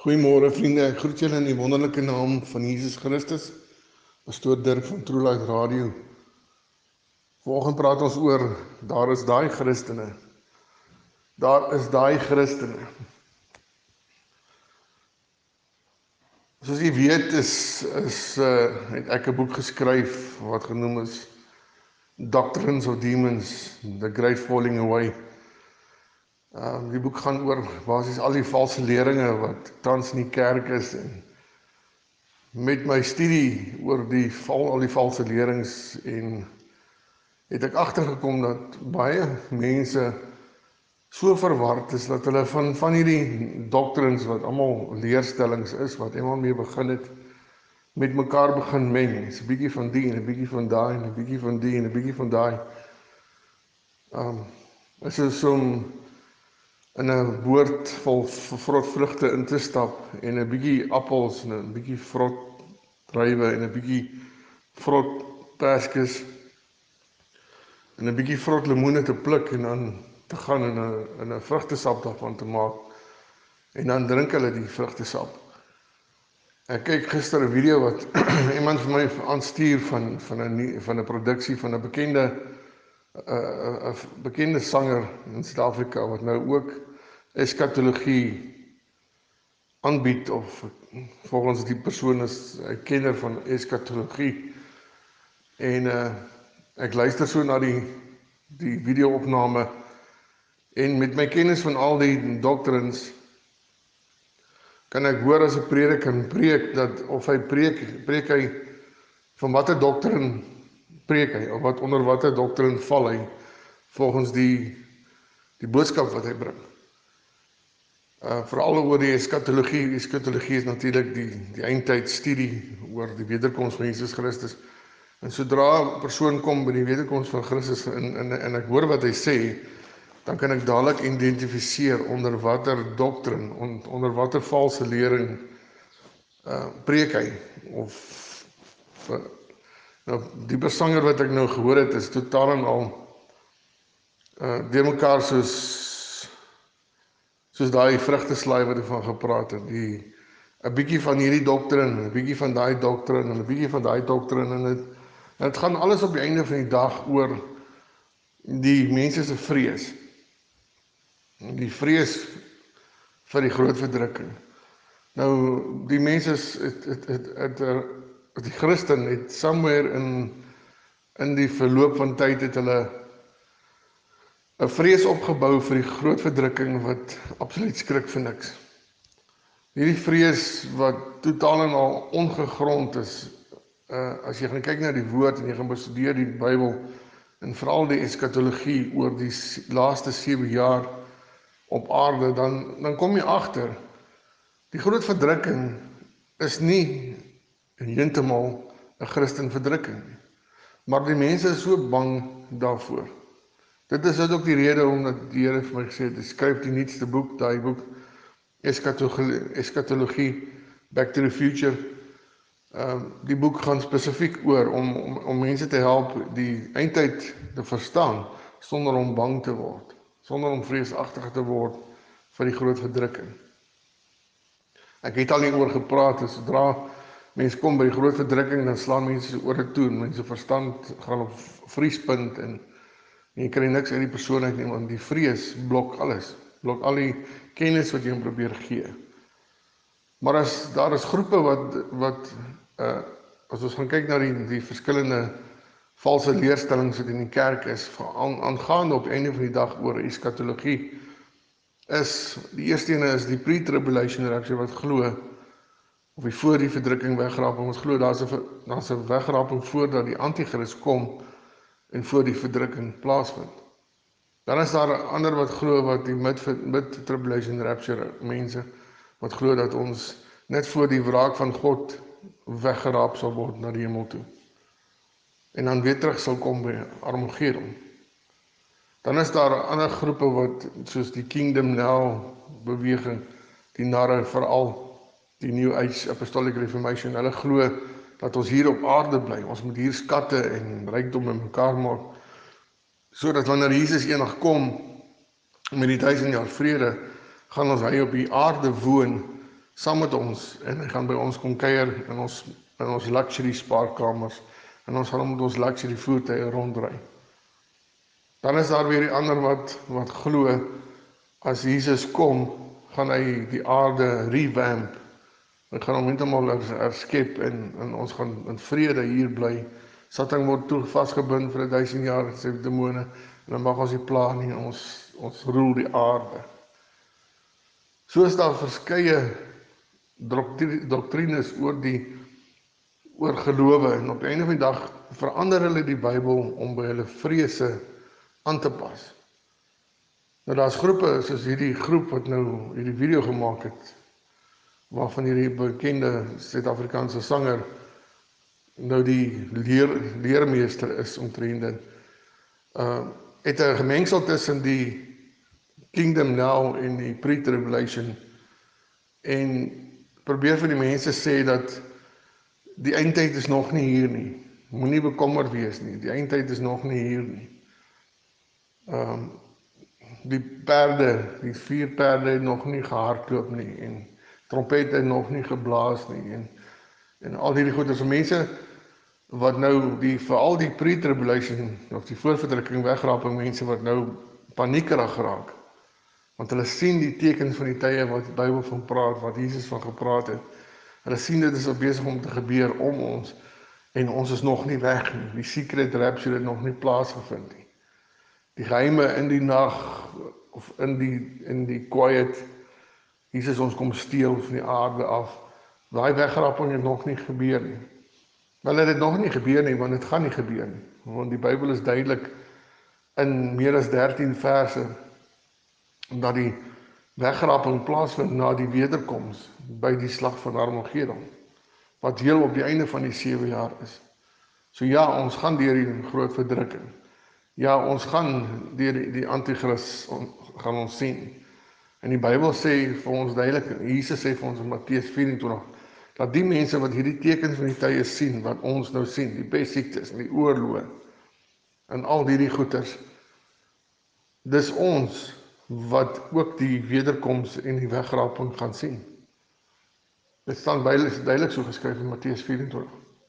Goeiemôre vriende, ek groet julle in die wonderlike naam van Jesus Christus. Pastoor Dirk van True Light Radio. Vanoggend praat ons oor, daar is daai Christene. Daar is daai Christene. Soos jy weet het ek 'n boek geskryf wat genoem is Doctrines of Demons, The Great Falling Away. Die boek gaan oor basies al die valse leringe wat tans in die kerk is, en met my studie oor al die valse lerings en het ek agtergekom dat baie mense so verward is dat hulle van hierdie doctrines wat almal leerstellings is wat eendag mee begin het, met mekaar begin meng. Is 'n bietjie van die en 'n bietjie van daai en 'n bietjie van die en 'n bietjie van daai. Is so om in 'n boord vol vrot vrugte in te stap en 'n bietjie appels en 'n bietjie vrot druiwe en 'n bietjie vrot perskes en 'n bietjie vrot lemoene te pluk en dan te gaan in 'n vrugtesap daarvan te maak, en dan drink hulle die vrugtesap. Ek kyk gister 'n video wat iemand vir my aanstuur van 'n produksie van 'n bekende sanger in Suid-Afrika wat nou ook eskatologie aanbied, of volgens die persoon is 'n kenner van eskatologie. En ek luister so na die video-opname, en met my kennis van al die doctrines kan ek hoor as 'n prediker preek dat of hy preek hy van watter doctrine preek hy, of wat onder watter doctrine val hy volgens die boodskap wat hy bring. Veral oor die eskatologie. Eskatologie is natuurlik die eindtydstudie oor die wederkoms van Jesus Christus. En sodra 'n persoon kom by die wederkoms van Christus en ek hoor wat hy sê, dan kan ek dadelik identifiseer onder watter doctrine, onder watter valse lering preek hy. Nou, die besanger wat ek nou gehoor het, is totaal en al deur mekaar soos daai vrugteslaai wat ek van gepraat het. 'n bietjie van hierdie doctrine, 'n bietjie van daai doctrine en 'n bietjie van daai doctrine, en dit gaan alles op die einde van die dag oor die mense se vrees. Die vrees vir die groot verdrukking. Nou, die mense die Christen het somewhere in die verloop van tyd het hulle 'n vrees opgebou vir die groot verdrukking wat absoluut skrik vir niks. Hierdie vrees wat totaal en al ongegrond is, as jy gaan kyk na die woord en jy gaan bestudeer die Bybel, en veral die eskatologie oor die laaste 7 jaar op aarde, dan kom jy agter, die groot verdrukking is nie heeltemal 'n Christen verdrukking nie. Maar die mense is so bang daarvoor. Dit is ook die rede omdat die Here vir my gesê het, skryf die nuutste boek, daai boek Eskatologie, Back to the Future. Die boek gaan spesifiek oor om mense te help die eindtyd te verstaan, sonder om bang te word, sonder om vreesagtig te word vir die groot verdrukking. Ek het al hieroor gepraat, sodra mense kom by die groot verdrukking, dan slaan mense se ore toe, en mense verstand gaan op vriespunt, en jy kry niks uit die persoon uit nie, want die vrees blok alles, blok al die kennis wat jy hom probeer gee. Maar daar is groepe wat as ons gaan kyk na die verskillende valse leerstellings wat in die kerk is, aangaande op die einde van die dag oor eskatologie, is die eerste ene is die pre-tribulation rapture, wat glo, of die voor die verdrukking wegraping, ons glo daar's 'n wegraping voordat die antichrist kom en voor die verdrukking plaasvind. Dan is daar ander wat glo, wat die mid-tribulation rapture mense, wat glo dat ons net voor die wraak van God weggeraap sal word na die hemel toe, en dan weer terug sal kom by Armageddon. Dan is daar ander groepe wat, soos die Kingdom Now beweging, die narre, veral die New Age Apostolic Reformation, hulle glo dat ons hier op aarde bly, ons moet hier skatte en rykdom in mekaar maak, sodat wanneer Jesus eendag kom met die 1000 jaar vrede, gaan ons hy op die aarde woon saam met ons en hy gaan by ons kom kuier in ons luxury spaarkamers en ons gaan met ons luxury voertuie rondry. Dan is daar weer die ander wat glo as Jesus kom, gaan hy die aarde revamp. Hy gaan hom heeltemal herskep en ons gaan in vrede hier bly. Satan word toe vasgebind vir 1000 jaar, sê demone, en dan mag ons nie pla nie, ons roel die aarde. So is daar verskeie doktrines oor gelowe, en op die einde van die dag verander hulle die Bybel om by hulle vrese aan te pas. Nou daar's groepe soos hierdie groep wat nou hierdie video gemaak het, waarvan hierdie bekende Suid-Afrikaanse sanger nou die leermeester is omtrent dit. Het 'n gemengsel tussen die Kingdom Now en die Pre-Tribulation en probeer vir die mense sê dat die eindtyd is nog nie hier nie. Moenie bekommerd wees nie. Die eindtyd is nog nie hier nie. Die die 4 perde het nog nie gehardloop nie en trompette het nog nie geblaas nie en al hierdie goeie so mense wat nou veral die pre-tribulation of die voorverdrukking wegraping, mense wat nou paniekerig raak, want hulle sien die tekens van die tye wat die Bybel van praat, wat Jesus van gepraat het. Hulle sien dit is besig om te gebeur om ons en ons is nog nie weg nie. Die secret rapture het nog nie plaasgevind nie. Die geheime in die nag of in die quiet, Jesus ons kom steel van die aarde af. Daai wegraping het nog nie gebeur nie. Wel, het nog nie gebeur nie, want dit gaan nie gebeur nie. Want die Bybel is duidelik in meer as 13 verse dat die wegraping plaasvind na die wederkoms by die slag van Armageddon, wat heel op die einde van die 7 jaar is. So ja, ons gaan deur die groot verdrukking. Ja, ons gaan deur die antichrist gaan ons sien. En die Bybel sê vir ons duidelik, Jesus sê vir ons in Matteus 24, dat die mense wat hierdie tekens van die tye sien, wat ons nou sien, die pessiektes en die oorloë, en al hierdie goeters, dis ons wat ook die wederkoms en die wegraping gaan sien. Dit staan duidelik so geskryf in Matteus 24.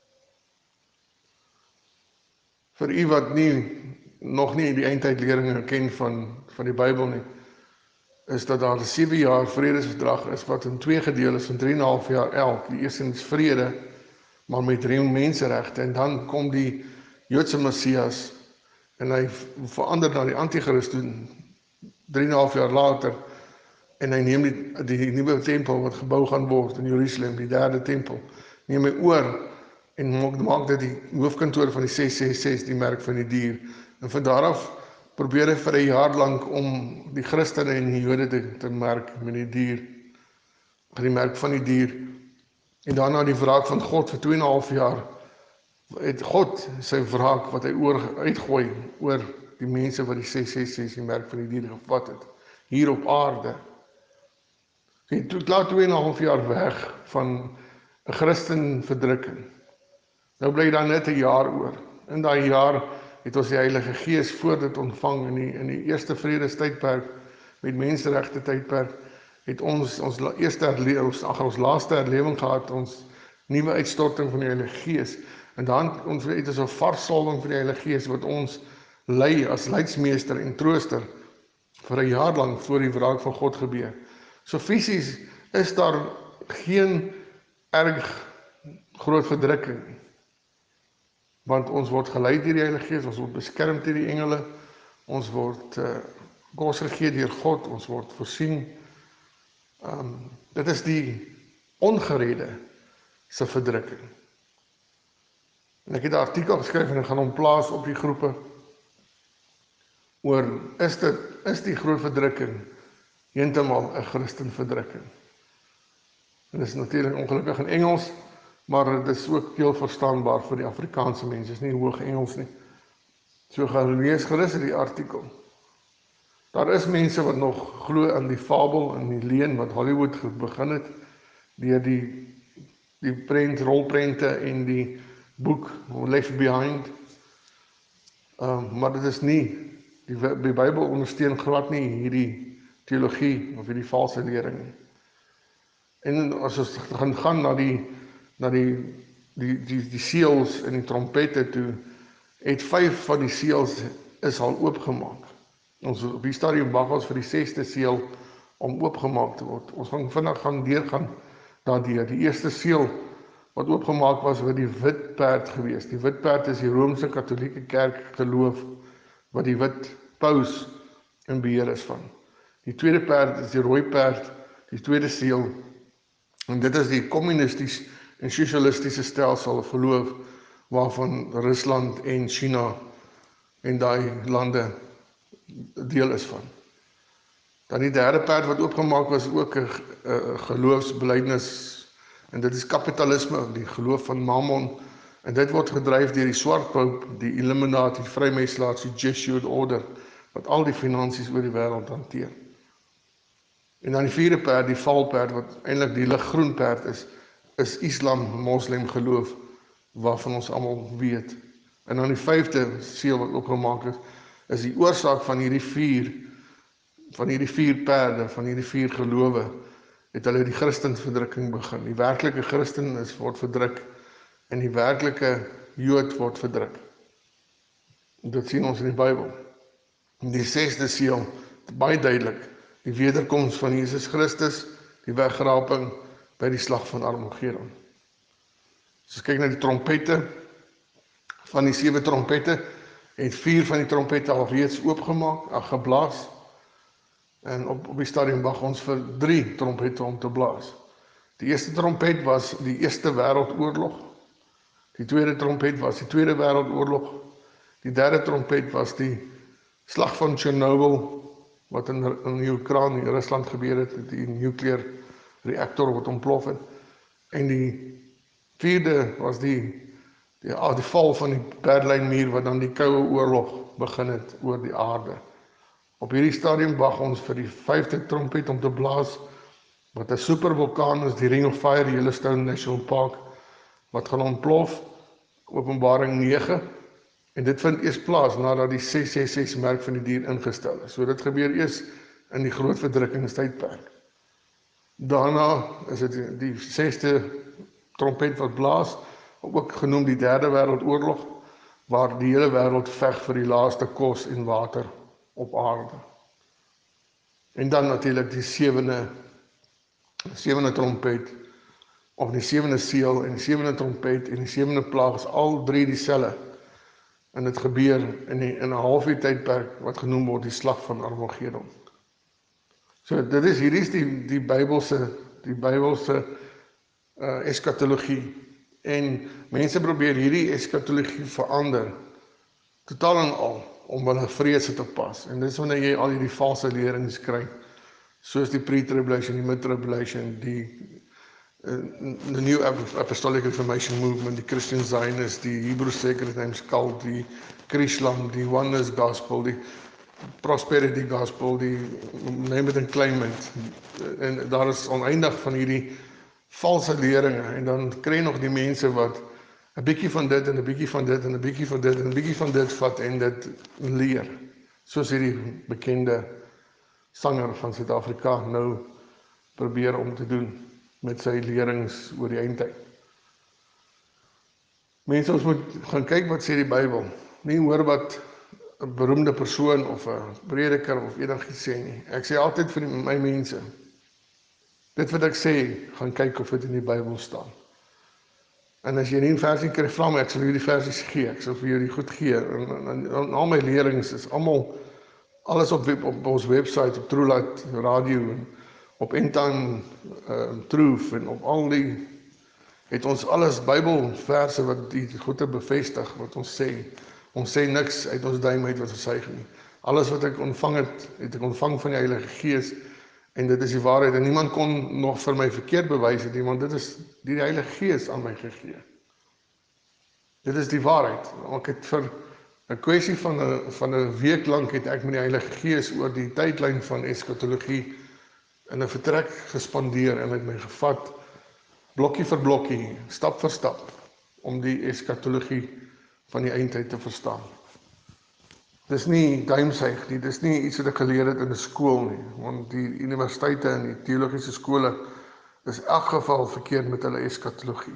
Vir u wat nog nie die eindtydleringe ken van die Bybel nie, is dat daar 'n 7 jaar vredesverdrag is wat in 2 gedeel is van 3,5 jaar elk. Die eerste is vrede, maar met 3 menseregte, en dan kom die Joodse Messias en hy verander na die antichrist toe 3,5 jaar later, en hy neem die nuwe tempel wat gebou gaan word in Jerusalem, die 3de tempel, neem hy oor en maak dit die hoofkantoor van die 666, die merk van die dier. En van daar af probeer hy vir 1 jaar lank om die Christene en die Jode te merk met die dier, die merk van die dier. En daarna die wraak van God vir 2,5 jaar, het God sy wraak wat hy uitgooi oor die mense wat die 666, die merk van die dier gevat het, hier op aarde. Hy het klaar 2,5 jaar weg van 'n Christen verdrukking. Nou bly daar net 1 jaar oor. In daai jaar het ons die Heilige Gees voor dit ontvang in die eerste vredestydperk met menseregte tydperk, het ons laaste herlewing gehad, ons nuwe uitstorting van die Heilige Gees. En dan het ons 'n vars salwing van die Heilige Gees wat ons lei as leidsmeester en trooster vir 1 jaar lank voor die wraak van God gebeur. So fisies is daar geen erg groot verdrukking, want ons word gelei deur die Heilige Gees, ons word beskerm deur die engele, ons word kos gegee deur God, ons word voorsien. Dit is die ongeredde se verdrukking. En ek het 'n artikel geskryf en ek gaan hom plaas op die groepe oor, is die groot verdrukking heeltemal 'n Christen verdrukking? En dit is natuurlik ongelukkig in Engels, maar dit is ook heel verstaanbaar vir die Afrikaanse mense, is nie hoog Engels nie. So gaan lees gerus die artikel. Daar is mense wat nog glo aan die fabel en die leuen wat Hollywood begin het, deur die rolprente en die boek Left Behind. Maar dit is nie, die Bybel ondersteun glad nie hierdie teologie of hierdie valse lering nie. En as ons gaan na die seels en die trompette toe, het 5 van die seels is al oopgemaak. Ons op die stadium wag ons vir die 6de seël om oopgemaak te word. Ons gaan vinnig deurgaan daardeur. Die eerste seël wat oopgemaak was die wit perd gewees. Die wit perd is die Romeinse Katolieke Kerk geloof wat die wit paus in beheer is van. Die tweede perd is die rooi perd, die tweede seël. En dit is die kommunisties en sosialistiese stelsel of geloof waarvan Rusland en China en daai lande deel is van. Dan die derde perd wat oopgemaak was ook 'n geloofsbelydenis, en dit is kapitalisme, die geloof van Mammon, en dit word gedryf deur die swart pope, die Illuminati, die vrymetslaers, die Jesuit Order, wat al die finansies oor die wêreld hanteer. En dan die vierde perd, die valperd, wat eintlik die liggroen perd is Islam, Moslem geloof, waarvan ons almal weet. En dan die 5de seël wat oopgemaak is die oorsaak van hierdie 4 perde, van hierdie 4 gelowe, het hulle die Christenverdrukking begin. Die werklike Christen word verdruk en die werklike Jood word verdruk. Dit sien ons in die Bybel. Die 6de seël, baie duidelik, die wederkoms van Jesus Christus, die wegraping by die slag van Armageddon. As ons kyk na die trompette, van die 7 trompette, het 4 van die trompette al reeds oopgemaak, geblaas. En op die stadium wag ons vir 3 trompette om te blaas. Die eerste trompet was die Eerste Wêreldoorlog. Die tweede trompet was die Tweede Wêreldoorlog. Die derde trompet was die slag van Chernobyl, wat in Oekraïne, in Rusland gebeur het, die nuclear reaktor wat ontplof het. En die vierde was die val van die Berlynmuur, wat dan die Koue Oorlog begin het oor die aarde. Op hierdie stadium wag ons vir die 5de trompet om te blaas, wat 'n supervulkaan is, die Ring of Fire, die Yellowstone National Park, wat gaan ontplof, Openbaring 9, en dit vind eers plaas nadat die 666 merk van die dier ingestel is. So dit gebeur eers in die groot verdrukkingstydperk. Daarna is dit die 6de trompet wat blaas, ook genoem die Derde Wêreldoorlog, waar die hele wêreld veg vir die laaste kos en water op aarde. En dan natuurlik die 7de trompet, of die 7de seël en die 7de trompet en die 7de plaag is al 3 dieselfde. En dit gebeur in 'n halfuur tydperk wat genoem word die slag van Armageddon. So dit is die Bybelse eskatologie. En mense probeer hierdie eskatologie verander, totaal en al, om hulle vrese te pas. En dis wanneer jy al hierdie valse lerings kry, soos die pre-tribulation, die mid-tribulation, the New Apostolic Reformation Movement, die Christian Zionists, die Hebrew Sacred Names Cult, die Chrislam, die Oneness Gospel, die Prosperity Gospel, die name it and claim it. En daar is oneindig van hierdie valse leringe, en dan kry jy nog die mense wat 'n bietjie van dit en 'n bietjie van dit en 'n bietjie van dit en 'n bietjie van dit vat en dit leer. Soos hierdie bekende sanger van Suid-Afrika nou probeer om te doen met sy lerings oor die eindtyd. Mense, ons moet gaan kyk wat sê die Bybel. Nie hoor wat 'n beroemde persoon of 'n prediker of enigiets sê nie. Ek sê altyd vir my mense, dit wat ek sê, gaan kyk of dit in die Bybel staan. En as jy nie 'n versie kry, vra my, ek sal jou die versies gee, ek sal vir jou die goed gee. En al my lerings is alles op ons website, op Truelight Radio, en op End-Time Truth, en op al die, het ons alles Bybelverse wat die goeie bevestig, wat ons sê. Ons sê niks uit ons duim uit wat ons suig nie. Alles wat ek ontvang het ek ontvang van die Heilige Gees, en dit is die waarheid, en niemand kon nog vir my verkeerd bewys het, want dit is die Heilige Gees aan my gegee. Dit is die waarheid. Ek het vir 'n kwessie van 'n week lank het ek met die Heilige Gees oor die tydlyn van eskatologie in 'n vertrek gespandeer, en het my gevat, blokkie vir blokkie, stap vir stap, om die eskatologie van die eindtyd te verstaan. Dis nie duimsuig nie, dis nie iets wat ek geleer het in 'n skool nie, want die universiteite en die teologiese skole Dis in elk geval verkeerd met hulle eskatologie.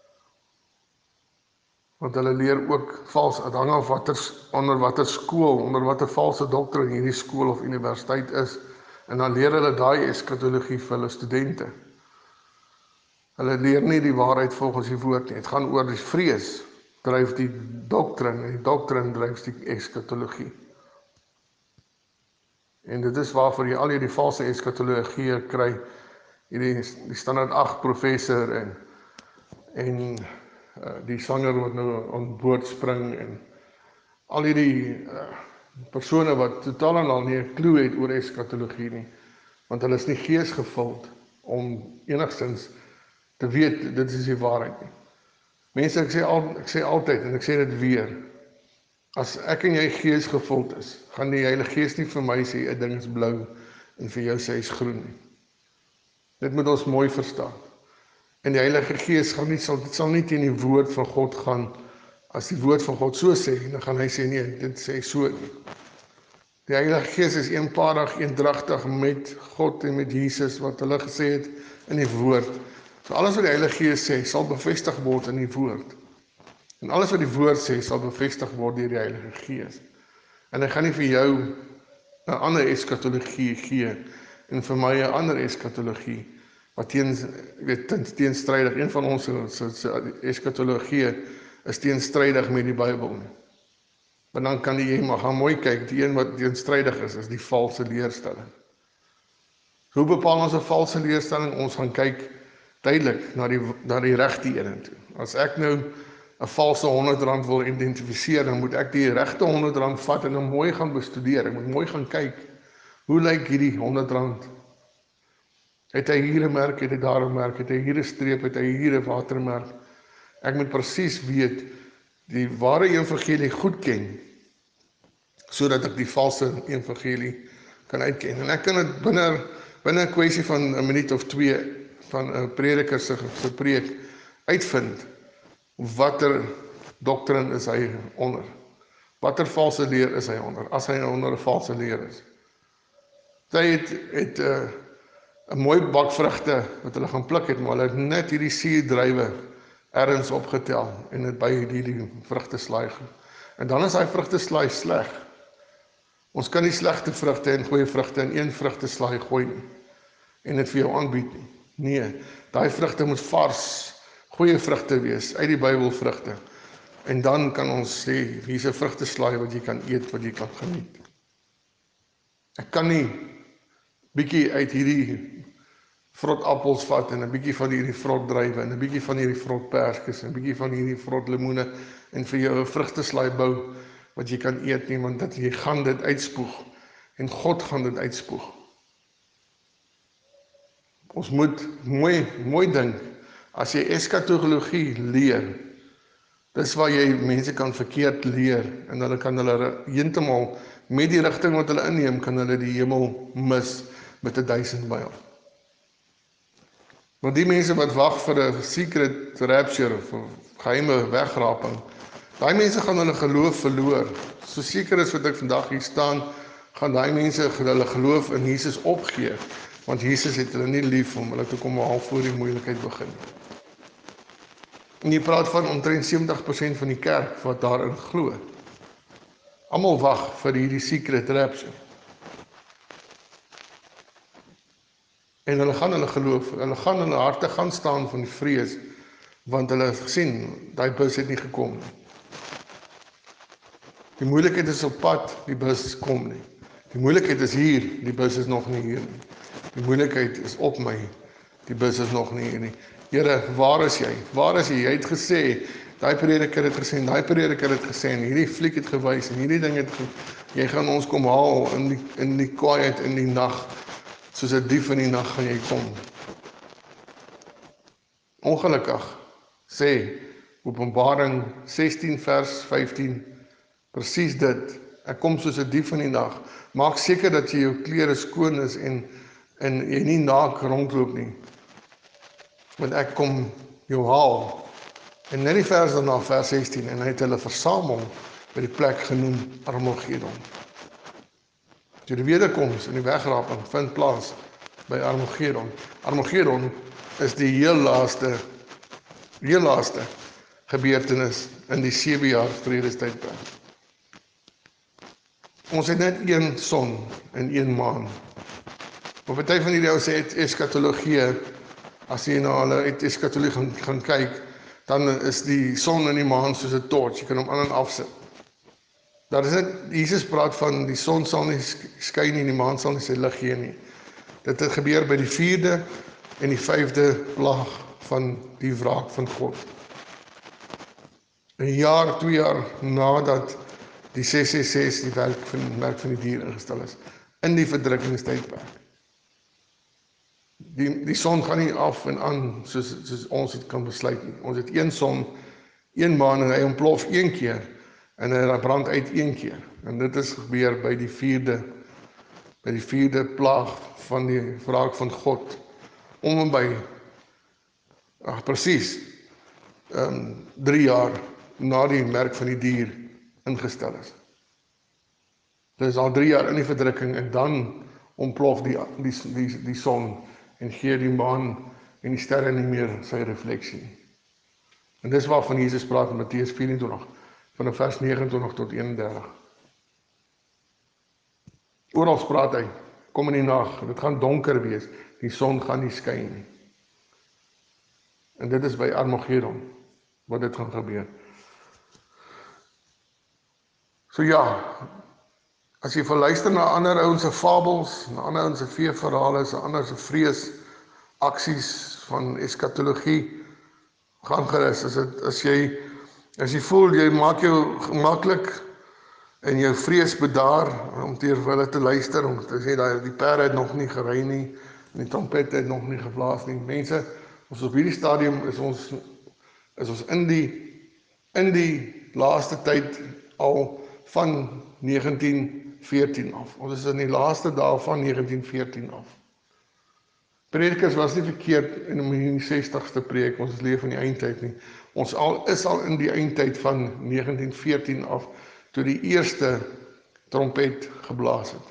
Want hulle leer ook vals, het hang af onder watter skool, onder watter valse doktrine hierdie skool of universiteit is, en dan leer hulle daai eskatologie vir hulle studente. Hulle leer nie die waarheid volgens die woord nie. Het gaan oor die vrees, dryf die doktrine, en die doktrine dryf die eskatologie. En dit is waarvoor jy al hierdie valse eskatologie kry, die standaard 8 professor en die sanger wat nou aan boord spring en al hierdie persone wat totaal en al nie 'n klou het oor eskatologie nie, want hulle is nie geesgevuld om enigstens te weet dit is die waarheid nie. Mense, ek sê altyd en ek sê dit weer, as ek en jy geesgevuld is, gaan die Heilige Gees nie vir my sê 'n ding is blou en vir jou sê hy is groen nie. Dit moet ons mooi verstaan. En die Heilige Gees dit sal nie teen die woord van God gaan. As die woord van God so sê, dan gaan hy sê nee, dit sê so nie. Die Heilige Gees is eenparig, eendragtig met God en met Jesus, wat hulle gesê het in die woord. So alles wat die Heilige Gees sê, sal bevestig word in die woord. En alles wat die woord sê, sal bevestig word deur die Heilige Gees. En hy gaan nie vir jou 'n ander eskatologie gee, en vir my 'n ander eskatologie, wat teenstrydig, een van ons se eskatologie is teenstrydig met die Bybel. Maar dan kan jy maar gaan mooi kyk, die een wat teenstrydig is die valse leerstelling. Hoe bepaal ons 'n valse leerstelling? Ons gaan kyk duidelik na die regte een toe. As ek nou 'n valse R100 wil identifiseer, dan moet ek die regte R100 vat en hom mooi gaan bestudeer. Ek moet mooi gaan kyk, hoe lyk hierdie R100? Het hy hier 'n merk, het hy daar 'n merk, het hy hier 'n streep, het hy hier 'n watermerk? Ek moet presies weet, die ware evangelie goed ken, sodat ek die valse evangelie kan uitken. En ek kan dit binne 'n kwessie van 'n minuut of 2 van 'n prediker se preek uitvind, watter doktrine is hy onder? Watter valse leer is hy onder? As hy onder 'n valse leer is. Hy het 'n mooi bak vrugte wat hulle gaan pluk het, maar hulle het net hierdie suurdruiwe ergens opgetel en dit by hierdie vrugteslaai. En dan is daai vrugteslaai sleg. Ons kan nie slegte vrugte en goeie vrugte in een vrugteslaai gooi nie en dit vir jou aanbied nie. Nee, daai vrugte moet vars, goeie vrugte wees uit die Bybelvrugte. En dan kan ons sê, hier's 'n vrugteslaai wat jy kan eet, wat jy kan geniet. Ek kan nie bietjie uit hierdie vrot appels vat en 'n bietjie van hierdie vrot druiwe en 'n bietjie van hierdie vrot perskes en 'n bietjie van hierdie vrot lemoene en vir jou 'n vrugteslaai bou wat jy kan eet nie, want jy gaan dit uitspoeg en God gaan dit uitspoeg. Ons moet mooi dink, as jy eskatologie leer, dis waar jy mense kan verkeerd leer en hulle kan hulle heeltemal met die rigting wat hulle inneem, kan hulle die hemel mis met 1000 myl. Want die mense wat wag vir 'n secret rapture of 'n geheime wegraping, daai mense gaan hulle geloof verloor. So seker is wat ek vandag hier staan, gaan daai mense hulle geloof in Jesus opgee, want Jesus het hulle nie lief om hulle te kom haal voor die moeilikheid begin. En jy praat van omtrent 70% van die kerk wat daarin glo. Almal wag vir hierdie secret rapture. En hulle gaan hulle geloof, hulle gaan in hulle harte gaan staan van die vrees, want hulle het gesien, daai bus het nie gekom nie. Die moeilikheid is op pad, die bus kom nie. Die moeilikheid is hier, die bus is nog nie hier nie. Die moeilikheid is op my, die bus is nog nie hier nie. Here, waar is jy? Waar is jy? Jy het gesê, daai prediker het gesê, daai prediker het gesê, en hierdie fliek het gewys, en hierdie ding het jy gaan ons kom haal in die kwaaiheid in die nag, soos 'n dief in die nag gaan jy kom. Ongelukkig sê Openbaring 16 vers 15 presies dit. Ek kom soos 'n dief in die nag. Maak seker dat jy jou klere skoon is en jy nie naak rondloop nie. Want ek kom jou haal. En net die vers daarna, vers 16, en hy het hulle versamel by die plek genoem Armagedon. So die wederkoms en die wegraping vind plaas by Armageddon. Armageddon is die heel laaste gebeurtenis in die 7 jaar vredestydperk. Ons het net een son en een maan. Op party van hierdie ou sê eskatologie, as jy na hulle eskatologie gaan kyk, dan is die son en die maan soos 'n torch, jy kan hom aan en afsit. Daar is net, Jesus praat van die son sal nie skyn nie, die maan sal nie sy lig gee nie. Dit het gebeur by die 4de en die 5de plaag van die wraak van God. 'n jaar, 2 jaar nadat die 666 die merk van die dier ingestel is, in die verdrukkingstydperk. Die son gaan nie af en aan soos ons het kan besluit nie. Ons het een son, een maan en hy ontplof een keer en hy brand uit een keer. En dit is gebeur by die 4de plaag van die wraak van God. Om en by, presies, 3 jaar na die merk van die dier ingestel is. Dit is al 3 jaar in die verdrukking en dan ontplof die son en gee die maan en die sterre nie meer sy refleksie. En dis waarvan Jesus praat in Matteus 24, van vers 29 tot 31. Oral praat hy, kom in die nag, dit gaan donker wees, die son gaan nie skyn nie. En dit is by Armageddon, wat dit gaan gebeur. So ja, as jy verluister na ander ouens se fabels, na ander ouens se veeverhale, na ander se vrees, aksies van eskatologie, gaan gerus, as jy voel, jy maak jou gemaklik, en jou vrees bedaar, om teer vir hulle te luister, om te sê, die perde het nog nie gery nie, en die trompette het nog nie geblaas nie. Mense, ons op hierdie stadium is ons in die laaste tyd al van 1914 af. Ons is in die laaste dae van 1914 af. Predikers was nie verkeerd in die 60ste preek, ons leef in die eindtyd nie. Ons is al in die eindtyd van 1914 af, toe die eerste trompet geblaas het.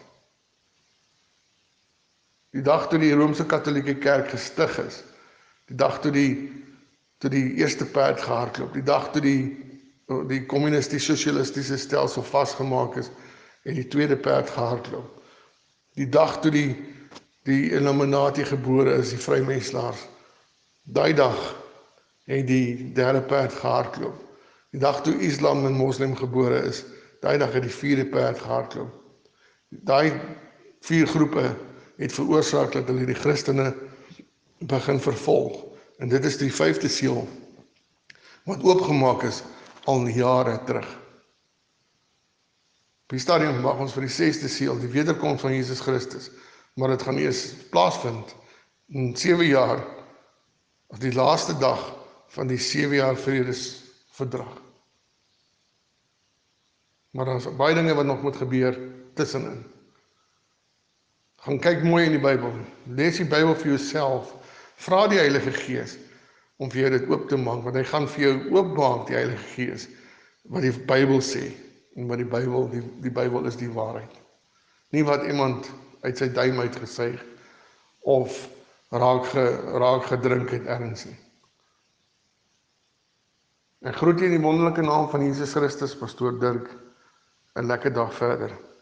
Die dag toe die Roomse Katholieke Kerk gestig is, die dag toe die eerste perd gehardloop, die dag toe die communistisch-socialistiese stelsel vastgemaak is, en die tweede perd gehardloop, die dag toe die Illuminati gebore is, die vrymenslaars, daai dag het die derde perd gehardloop, die dag toe Islam en Moslem gebore is, daai dag het die vierde perd gehardloop. Daai 4 groepe het veroorsaak dat hulle die Christene begin vervolg. En dit is die 5de seël wat oopgemaak is al jare terug. Op die stadium wag ons vir die 6de seël, die wederkoms van Jesus Christus, maar dit gaan eers plaasvind in 7 jaar, of die laaste dag van die 7 jaar vredesverdrag. Maar daar is baie dinge wat nog moet gebeur tussenin. Gaan kyk mooi in die Bybel, lees die Bybel vir jouself, vra die Heilige Gees om vir jou dit oop te maak, want hy gaan vir jou oopmaak, die Heilige Gees, wat die Bybel sê, en wat die Bybel is die waarheid. Nie wat iemand uit sy duim uitgesuig, of raak gedrink het ergens nie. Ek groet jy in die wonderlike naam van Jesus Christus, Pastoor Dirk, 'n lekker dag verder.